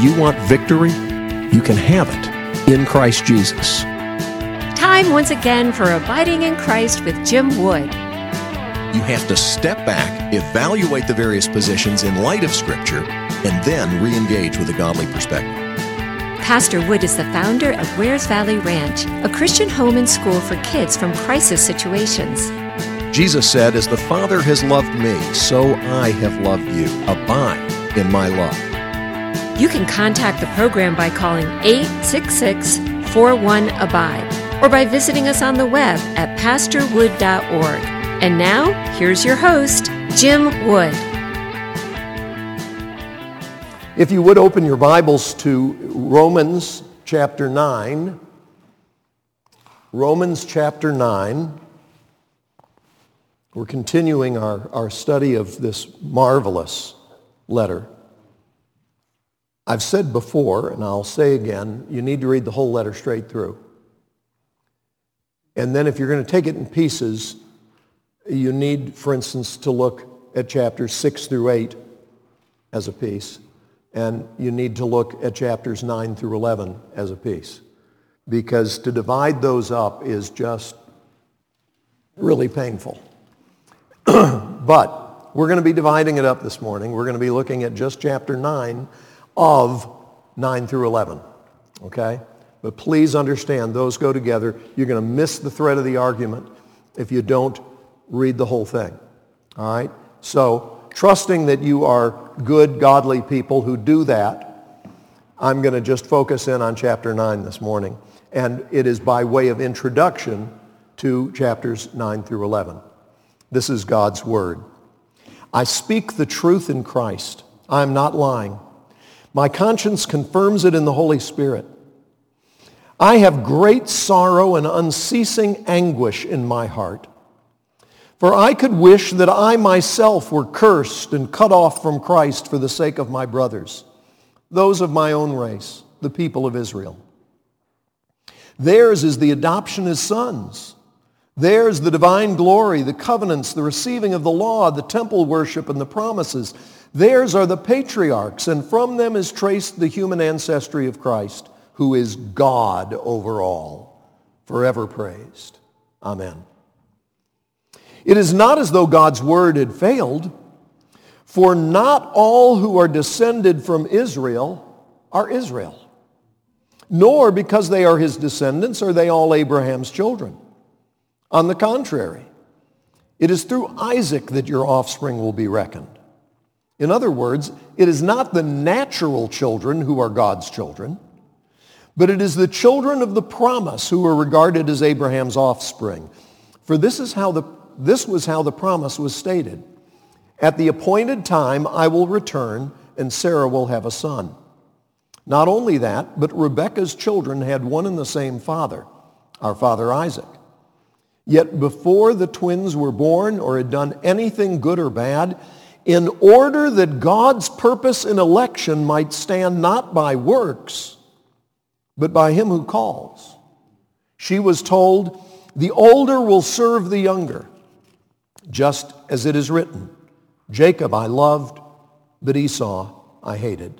you want victory? You can have it in Christ Jesus. Time once again for Abiding in Christ with Jim Wood. You have to step back, evaluate the various positions in light of Scripture, and then re-engage with a godly perspective. Pastor Wood is the founder of Wares Valley Ranch, a Christian home and school for kids from crisis situations. Jesus said, "As the Father has loved me, so I have loved you. Abide in my love." You can contact the program by calling 866-41-ABIDE or by visiting us on the web at pastorwood.org. And now, here's your host, Jim Wood. If you would open your Bibles to Romans chapter 9. Romans chapter 9. We're continuing our study of this marvelous letter. I've said before, and I'll say again, you need to read the whole letter straight through. And then if you're going to take it in pieces, you need, for instance, to look at chapters 6 through 8 as a piece. And you need to look at chapters 9 through 11 as a piece. Because to divide those up is just really painful. But we're going to be dividing it up this morning. We're going to be looking at just chapter 9 of 9 through 11. Okay? But please understand, those go together. You're going to miss the thread of the argument if you don't read the whole thing. All right? So, trusting that you are good, godly people who do that, I'm going to just focus in on chapter 9 this morning. And it is by way of introduction to chapters 9 through 11. This is God's word. I speak the truth in Christ. I am not lying. My conscience confirms it in the Holy Spirit. I have great sorrow and unceasing anguish in my heart. For I could wish that I myself were cursed and cut off from Christ for the sake of my brothers, those of my own race, the people of Israel. Theirs is the adoption as sons. Theirs the divine glory, the covenants, the receiving of the law, the temple worship, and the promises. Theirs are the patriarchs, and from them is traced the human ancestry of Christ, who is God over all, forever praised. Amen. It is not as though God's word had failed, for not all who are descended from Israel are Israel, nor because they are his descendants are they all Abraham's children. On the contrary, it is through Isaac that your offspring will be reckoned. In other words, it is not the natural children who are God's children, but it is the children of the promise who are regarded as Abraham's offspring. For this was how the promise was stated. At the appointed time I will return, and Sarah will have a son. Not only that, but Rebekah's children had one and the same father, our father Isaac. Yet before the twins were born or had done anything good or bad, in order that God's purpose in election might stand not by works, but by him who calls, she was told, the older will serve the younger, just as it is written, Jacob I loved, but Esau I hated.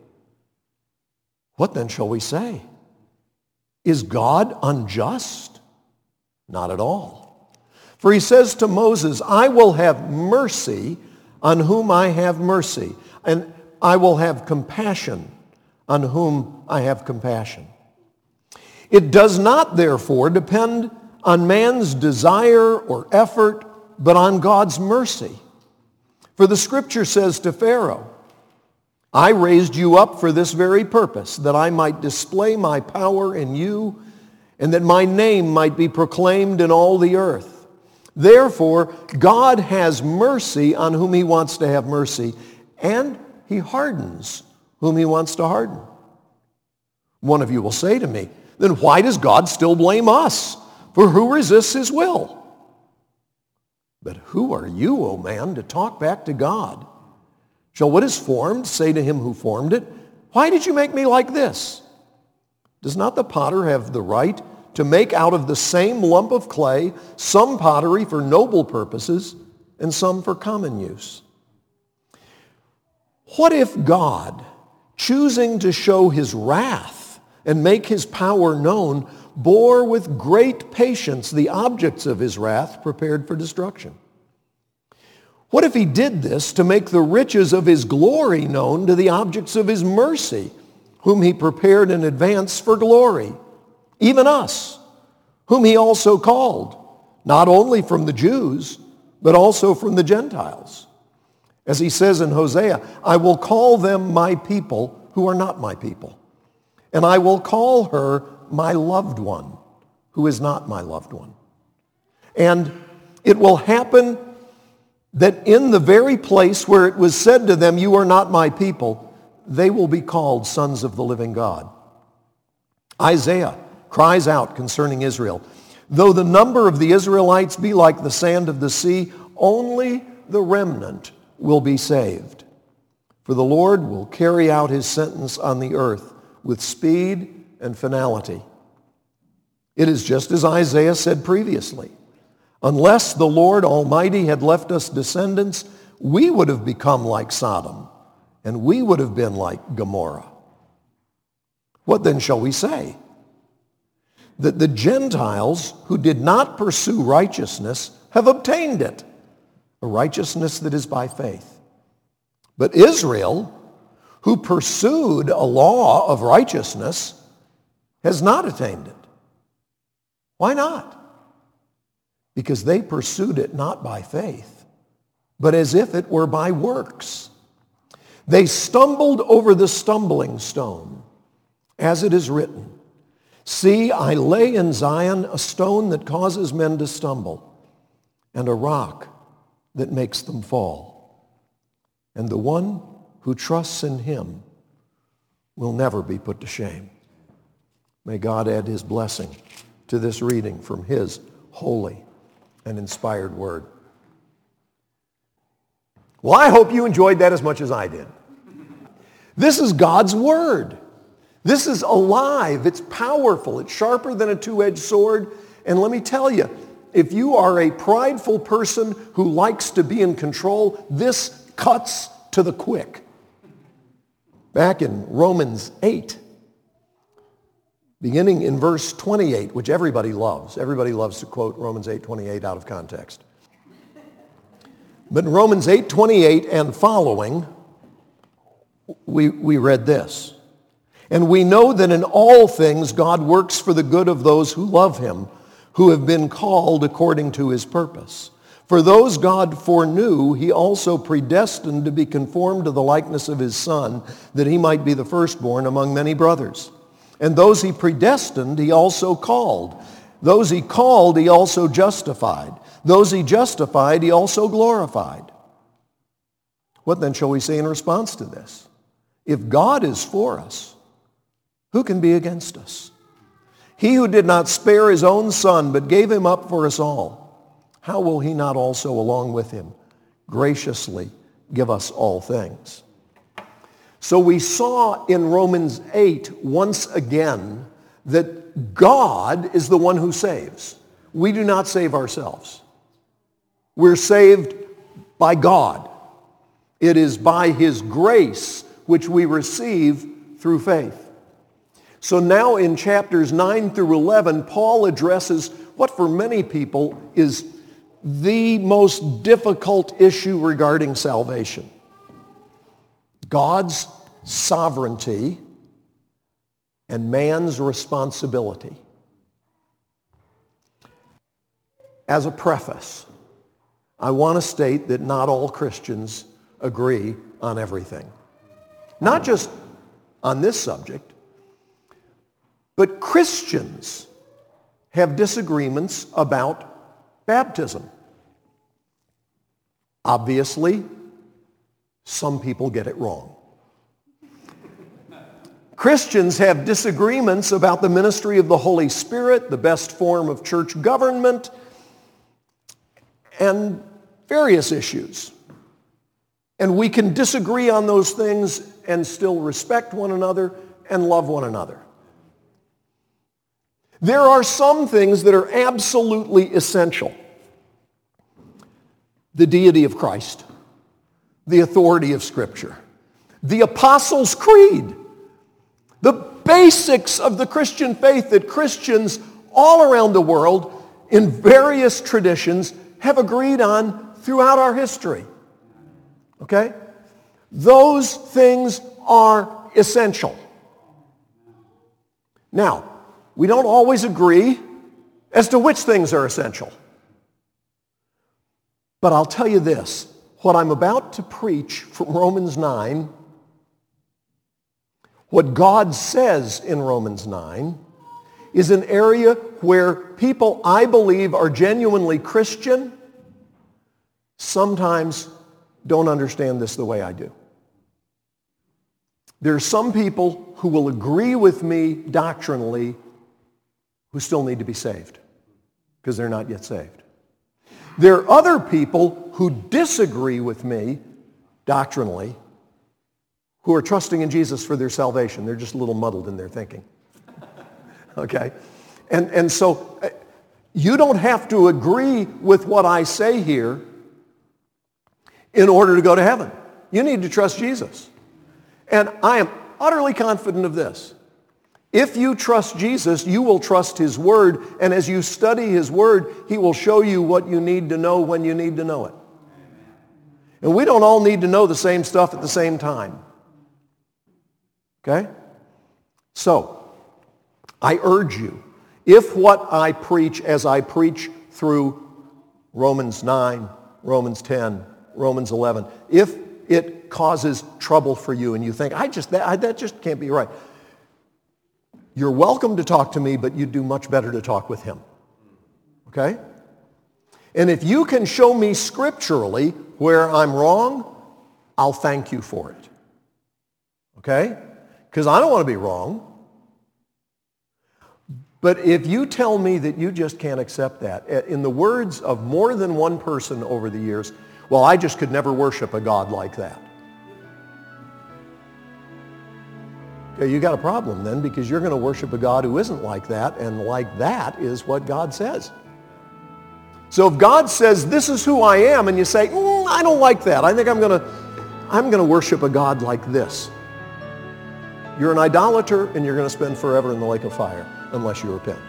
What then shall we say? Is God unjust? Not at all. For he says to Moses, I will have mercy on whom I have mercy, and I will have compassion on whom I have compassion. It does not, therefore, depend on man's desire or effort, but on God's mercy. For the scripture says to Pharaoh, I raised you up for this very purpose, that I might display my power in you, and that my name might be proclaimed in all the earth. Therefore, God has mercy on whom he wants to have mercy, and he hardens whom he wants to harden. One of you will say to me, then why does God still blame us? For who resists his will? But who are you, O man, to talk back to God? Shall what is formed say to him who formed it, why did you make me like this? Does not the potter have the right to make out of the same lump of clay some pottery for noble purposes and some for common use? What if God, choosing to show his wrath and make his power known, bore with great patience the objects of his wrath prepared for destruction. What if he did this to make the riches of his glory known to the objects of his mercy, whom he prepared in advance for glory, even us, whom he also called, not only from the Jews, but also from the Gentiles? As he says in Hosea, I will call them my people who are not my people, and I will call her my loved one who is not my loved one. And it will happen that in the very place where it was said to them, you are not my people, they will be called sons of the living God. Isaiah cries out concerning Israel, though the number of the Israelites be like the sand of the sea, only the remnant will be saved. For the Lord will carry out his sentence on the earth with speed and finality. It is just as Isaiah said previously. Unless the Lord Almighty had left us descendants, we would have become like Sodom, and we would have been like Gomorrah. What then shall we say? That the Gentiles who did not pursue righteousness have obtained it, a righteousness that is by faith. But Israel, who pursued a law of righteousness, has not attained it. Why not? Because they pursued it not by faith, but as if it were by works. They stumbled over the stumbling stone, as it is written, see, I lay in Zion a stone that causes men to stumble, and a rock that makes them fall. And the one who trusts in him will never be put to shame. May God add his blessing to this reading from his holy and inspired word. Well, I hope you enjoyed that as much as I did. This is God's word. This is alive. It's powerful. It's sharper than a two-edged sword. And let me tell you, if you are a prideful person who likes to be in control, this cuts to the quick. Back in Romans 8, beginning in verse 28, which everybody loves. Everybody loves to quote Romans 8:28 out of context. But in Romans 8:28 and following, we read this. And we know that in all things God works for the good of those who love him, who have been called according to his purpose. For those God foreknew, he also predestined to be conformed to the likeness of his Son, that he might be the firstborn among many brothers. And those he predestined, he also called. Those he called, he also justified. Those he justified, he also glorified. What then shall we say in response to this? If God is for us, who can be against us? He who did not spare his own Son, but gave him up for us all, how will he not also, along with him, graciously give us all things? So we saw in Romans 8 once again that God is the one who saves. We do not save ourselves. We're saved by God. It is by his grace which we receive through faith. So now in chapters 9 through 11, Paul addresses what for many people is the most difficult issue regarding salvation. God's sovereignty and man's responsibility. As a preface, I want to state that not all Christians agree on everything. Not just on this subject, but Christians have disagreements about baptism. Obviously, some people get it wrong. Christians have disagreements about the ministry of the Holy Spirit, the best form of church government, and various issues. And we can disagree on those things and still respect one another and love one another. There are some things that are absolutely essential. The deity of Christ, the authority of Scripture, the Apostles' Creed, the basics of the Christian faith that Christians all around the world in various traditions have agreed on throughout our history. Okay? Those things are essential. Now, we don't always agree as to which things are essential. But I'll tell you this, what I'm about to preach from Romans 9, what God says in Romans 9, is an area where people I believe are genuinely Christian sometimes don't understand this the way I do. There are some people who will agree with me doctrinally who still need to be saved because they're not yet saved. There are other people who disagree with me doctrinally who are trusting in Jesus for their salvation. They're just a little muddled in their thinking. Okay? And so you don't have to agree with what I say here in order to go to heaven. You need to trust Jesus. And I am utterly confident of this. If you trust Jesus, you will trust his word, and as you study his word, he will show you what you need to know when you need to know it. And we don't all need to know the same stuff at the same time. Okay? So, I urge you, if what I preach as I preach through Romans 9, Romans 10, Romans 11, if it causes trouble for you and you think, that just can't be right, you're welcome to talk to me, but you'd do much better to talk with him. Okay? And if you can show me scripturally where I'm wrong, I'll thank you for it. Okay? Because I don't want to be wrong. But if you tell me that you just can't accept that, in the words of more than one person over the years, well, I just could never worship a God like that. Okay, you got a problem then, because you're going to worship a God who isn't like that, and like that is what God says. So if God says, this is who I am, and you say, I don't like that. I think I'm going to worship a God like this. You're an idolater, and you're going to spend forever in the lake of fire unless you repent.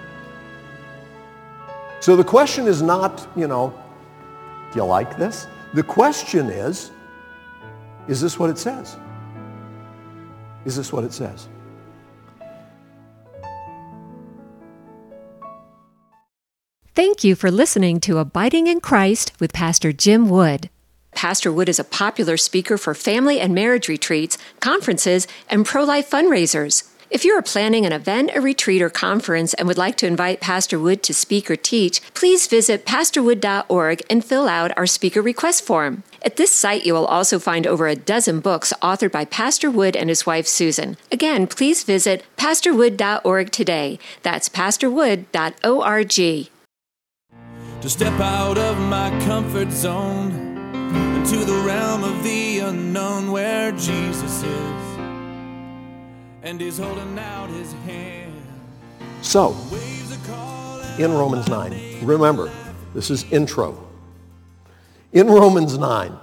So the question is not, do you like this? The question is this what it says? Is this what it says? Thank you for listening to Abiding in Christ with Pastor Jim Wood. Pastor Wood is a popular speaker for family and marriage retreats, conferences, and pro-life fundraisers. If you are planning an event, a retreat, or conference and would like to invite Pastor Wood to speak or teach, please visit pastorwood.org and fill out our speaker request form. At this site, you will also find over a dozen books authored by Pastor Wood and his wife, Susan. Again, please visit pastorwood.org today. That's pastorwood.org. To step out of my comfort zone into the realm of the unknown where Jesus is. And he's holding out his hand. So, in Romans 9, remember, this is intro. In Romans 9,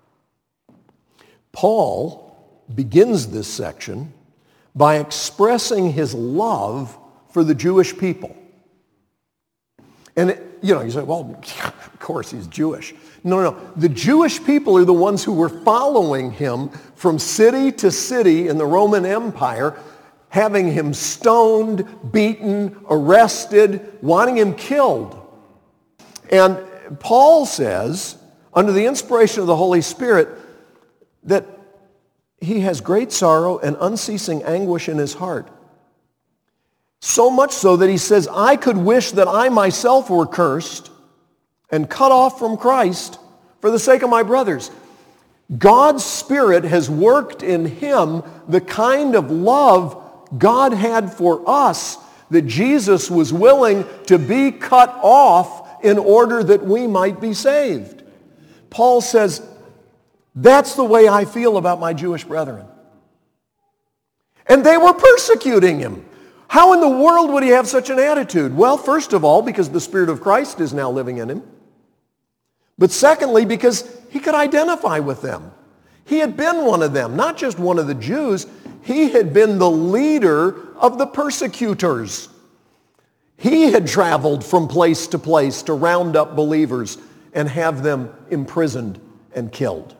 Paul begins this section by expressing his love for the Jewish people. And, you say, well, of course he's Jewish. No. The Jewish people are the ones who were following him from city to city in the Roman Empire, having him stoned, beaten, arrested, wanting him killed. And Paul says, under the inspiration of the Holy Spirit, that he has great sorrow and unceasing anguish in his heart. So much so that he says, I could wish that I myself were cursed and cut off from Christ for the sake of my brothers. God's Spirit has worked in him the kind of love God had for us, that Jesus was willing to be cut off in order that we might be saved. Paul says, that's the way I feel about my Jewish brethren. And they were persecuting him. How in the world would he have such an attitude? Well, first of all, because the Spirit of Christ is now living in him. But secondly, because he could identify with them. He had been one of them, not just one of the Jews. He had been the leader of the persecutors. He had traveled from place to place to round up believers and have them imprisoned and killed.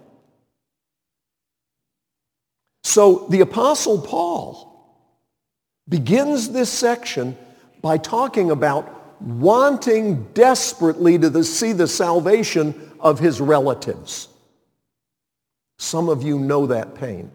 So the Apostle Paul begins this section by talking about wanting desperately to see the salvation of his relatives. Some of you know that pain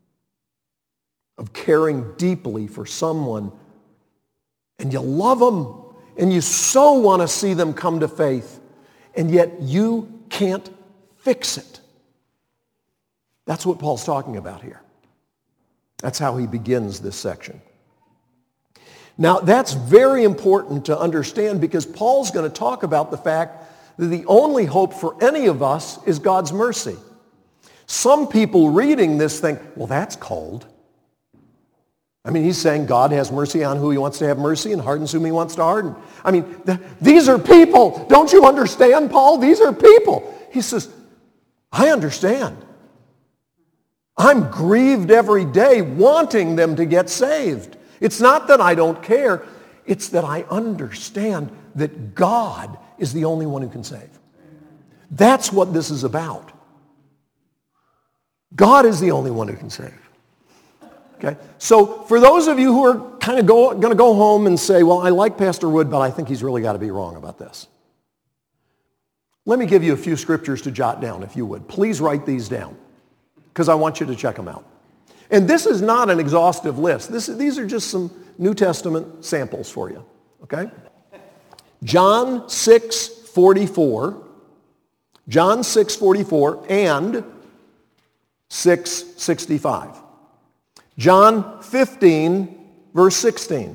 of caring deeply for someone, and you love them, and you so want to see them come to faith, and yet you can't fix it. That's what Paul's talking about here. That's how he begins this section. Now, that's very important to understand because Paul's going to talk about the fact that the only hope for any of us is God's mercy. Some people reading this think, well, that's cold. I mean, he's saying God has mercy on who he wants to have mercy and hardens whom he wants to harden. I mean, these are people. Don't you understand, Paul? These are people. He says, I understand. I'm grieved every day wanting them to get saved. It's not that I don't care. It's that I understand that God is the only one who can save. That's what this is about. God is the only one who can save. Okay? So for those of you who are kind of going to go home and say, well, I like Pastor Wood, but I think he's really got to be wrong about this. Let me give you a few scriptures to jot down, if you would. Please write these down, because I want you to check them out. And this is not an exhaustive list. These are just some New Testament samples for you. Okay? John 6:44, John 6:44, and 6:65. John 15, verse 16.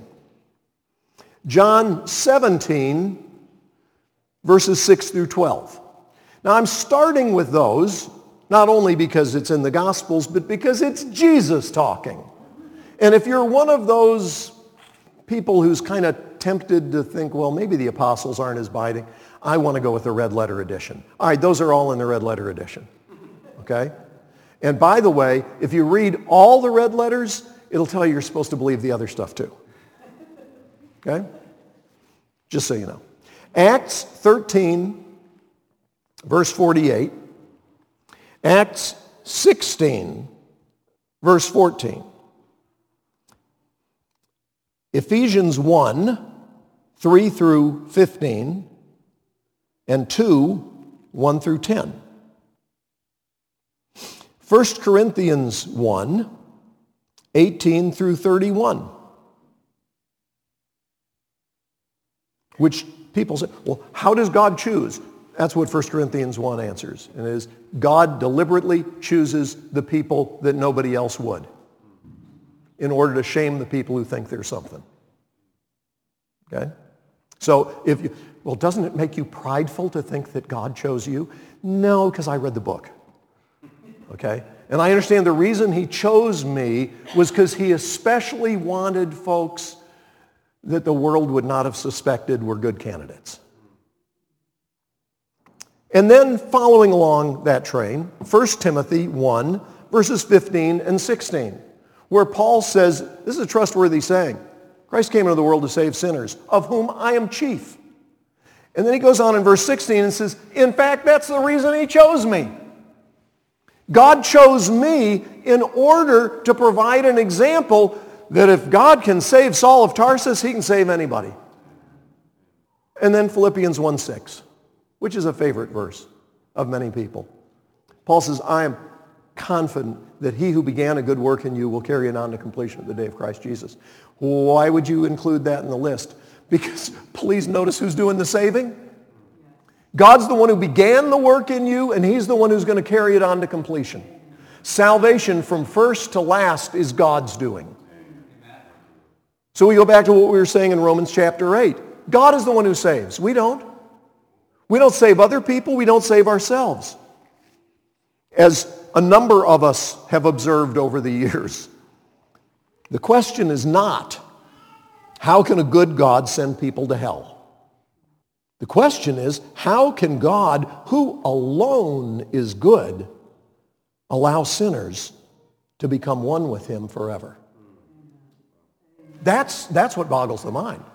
John 17, verses 6 through 12. Now I'm starting with those, not only because it's in the Gospels, but because it's Jesus talking. And if you're one of those people who's kind of tempted to think, well, maybe the apostles aren't as binding, I want to go with the red letter edition. All right, those are all in the red letter edition. Okay? And by the way, if you read all the red letters, it'll tell you you're supposed to believe the other stuff too. Okay? Just so you know. Acts 13, verse 48. Acts 16, verse 14. Ephesians 1, 3 through 15, and 2, 1 through 10. 1 Corinthians 1, 18 through 31. Which people say, well, how does God choose? That's what 1 Corinthians 1 answers. And it is, God deliberately chooses the people that nobody else would in order to shame the people who think they're something. Okay? So doesn't it make you prideful to think that God chose you? No, because I read the book. Okay? And I understand the reason he chose me was because he especially wanted folks that the world would not have suspected were good candidates. And then following along that train, 1 Timothy 1, verses 15 and 16, where Paul says, this is a trustworthy saying, Christ came into the world to save sinners, of whom I am chief. And then he goes on in verse 16 and says, in fact, that's the reason he chose me. God chose me in order to provide an example that if God can save Saul of Tarsus, he can save anybody. And then Philippians 1:6, which is a favorite verse of many people. Paul says, I am confident that he who began a good work in you will carry it on to completion at the day of Christ Jesus. Why would you include that in the list? Because please notice who's doing the saving. God's the one who began the work in you, and he's the one who's going to carry it on to completion. Salvation from first to last is God's doing. So we go back to what we were saying in Romans chapter 8. God is the one who saves. We don't. We don't save other people. We don't save ourselves. As a number of us have observed over the years, the question is not, how can a good God send people to hell? The question is, how can God, who alone is good, allow sinners to become one with him forever. That's what boggles the mind.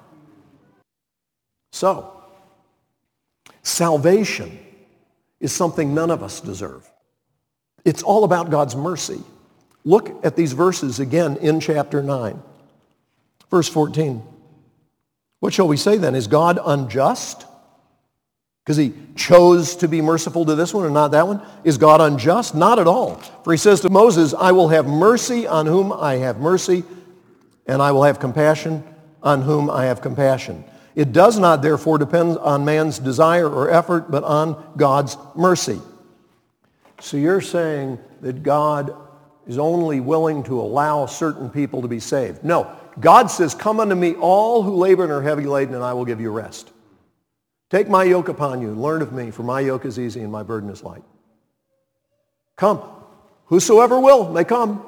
So, salvation is something none of us deserve. It's all about God's mercy. Look at these verses again in chapter 9. Verse 14. What shall we say then? Is God unjust? Because he chose to be merciful to this one and not that one? Is God unjust? Not at all. For he says to Moses, I will have mercy on whom I have mercy, and I will have compassion on whom I have compassion. It does not, therefore, depend on man's desire or effort, but on God's mercy. So you're saying that God is only willing to allow certain people to be saved. No, God says, come unto me all who labor and are heavy laden, and I will give you rest. Take my yoke upon you and learn of me, for my yoke is easy and my burden is light. Come. Whosoever will may come.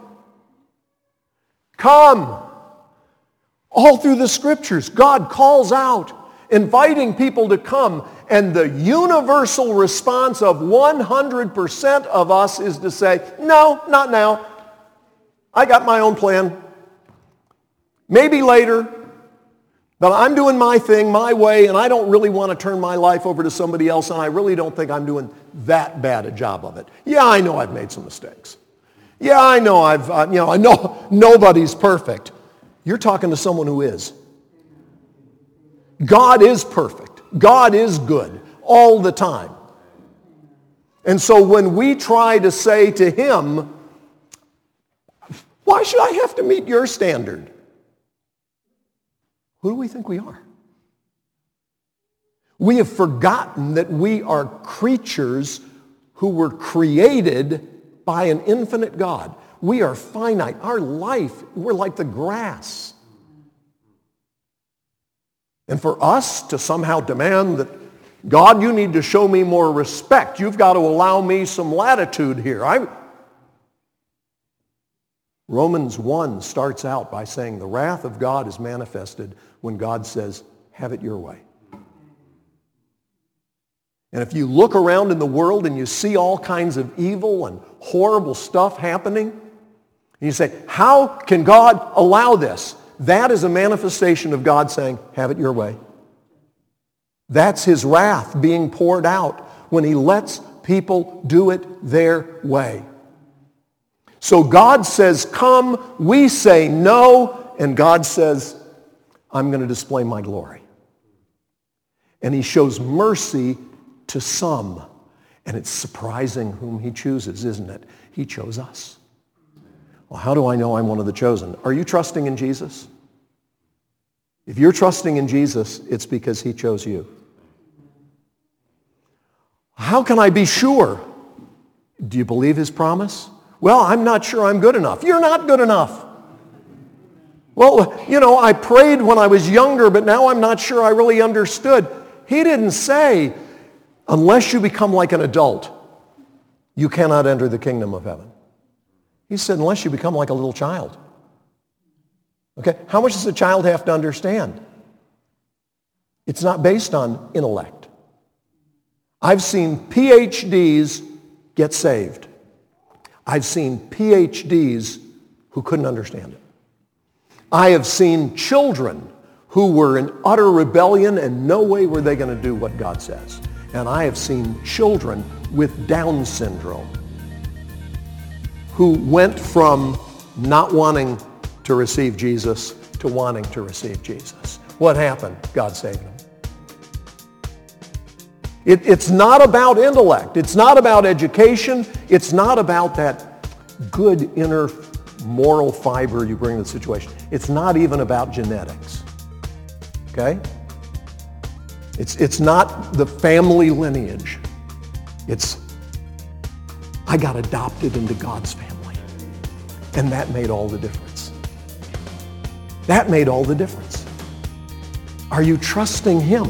Come. All through the scriptures, God calls out, inviting people to come, and the universal response of 100% of us is to say, no, not now. I got my own plan. Maybe later. But I'm doing my thing, my way, and I don't really want to turn my life over to somebody else, and I really don't think I'm doing that bad a job of it. Yeah, I know I've made some mistakes. Yeah, I know I know nobody's perfect. You're talking to someone who is. God is perfect. God is good all the time. And so when we try to say to him, why should I have to meet your standard? Who do we think we are? We have forgotten that we are creatures who were created by an infinite God. We are finite. Our life, we're like the grass. And for us to somehow demand that, God, you need to show me more respect. You've got to allow me some latitude here. Romans 1 starts out by saying the wrath of God is manifested when God says, have it your way. And if you look around in the world and you see all kinds of evil and horrible stuff happening, and you say, how can God allow this? That is a manifestation of God saying, have it your way. That's his wrath being poured out when he lets people do it their way. So God says, come, we say no, and God says, I'm going to display my glory. And he shows mercy to some. And it's surprising whom he chooses, isn't it? He chose us. Well, how do I know I'm one of the chosen? Are you trusting in Jesus? If you're trusting in Jesus, it's because he chose you. How can I be sure? Do you believe his promise? Well, I'm not sure I'm good enough. You're not good enough. Well, I prayed when I was younger, but now I'm not sure I really understood. He didn't say, unless you become like an adult, you cannot enter the kingdom of heaven. He said, unless you become like a little child. Okay, how much does a child have to understand? It's not based on intellect. I've seen PhDs get saved. I've seen PhDs who couldn't understand it. I have seen children who were in utter rebellion and no way were they going to do what God says. And I have seen children with Down syndrome who went from not wanting to receive Jesus to wanting to receive Jesus. What happened? God saved them. It's not about intellect. It's not about education. It's not about that good inner moral fiber you bring to the situation. It's not even about genetics. Okay? It's not the family lineage. It's, I got adopted into God's family. And that made all the difference. That made all the difference. Are you trusting him?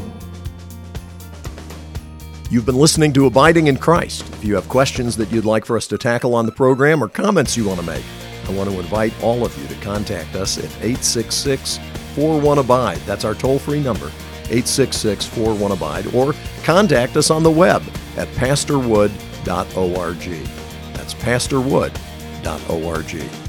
You've been listening to Abiding in Christ. If you have questions that you'd like for us to tackle on the program or comments you want to make, I want to invite all of you to contact us at 866-41-ABIDE. That's our toll-free number, 866-41-ABIDE, or contact us on the web at pastorwood.org. That's pastorwood.org.